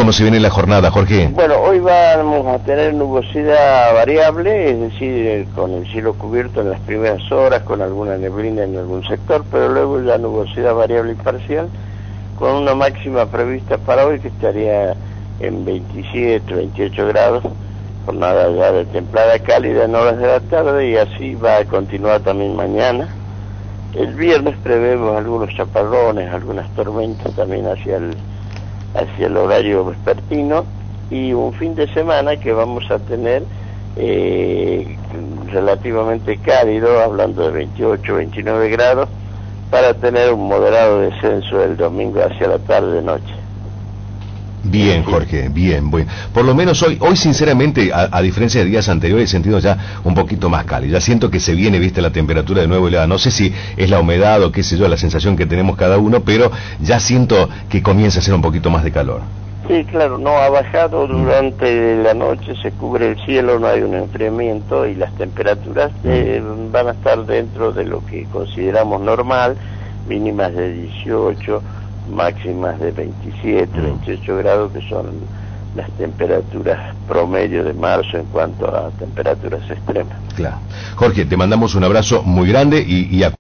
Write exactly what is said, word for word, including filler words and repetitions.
¿Cómo se viene la jornada, Jorge? Bueno, hoy vamos a tener nubosidad variable, es decir, con el cielo cubierto en las primeras horas, con alguna neblina en algún sector, pero luego ya nubosidad variable y parcial, con una máxima prevista para hoy que estaría en veintisiete, veintiocho grados, jornada ya de templada cálida en horas de la tarde, y así va a continuar también mañana. El viernes prevemos algunos chaparrones, algunas tormentas también hacia el, hacia el horario vespertino, y un fin de semana que vamos a tener eh, relativamente cálido, hablando de veintiocho, veintinueve grados, para tener un moderado descenso el domingo hacia la tarde-noche. Bien, Jorge, bien, bueno. Por lo menos hoy, hoy sinceramente, a, a diferencia de días anteriores, he sentido ya un poquito más cálido. Ya siento que se viene, viste, la temperatura de nuevo elevada. No sé si es la humedad o qué sé yo, la sensación que tenemos cada uno, pero ya siento que comienza a hacer un poquito más de calor. Sí, claro, no ha bajado durante la noche, se cubre el cielo, no hay un enfriamiento y las temperaturas eh, van a estar dentro de lo que consideramos normal, mínimas de dieciocho, máximas de veintisiete, veintiocho grados, que son las temperaturas promedio de marzo en cuanto a temperaturas extremas. Claro. Jorge, te mandamos un abrazo muy grande y, y a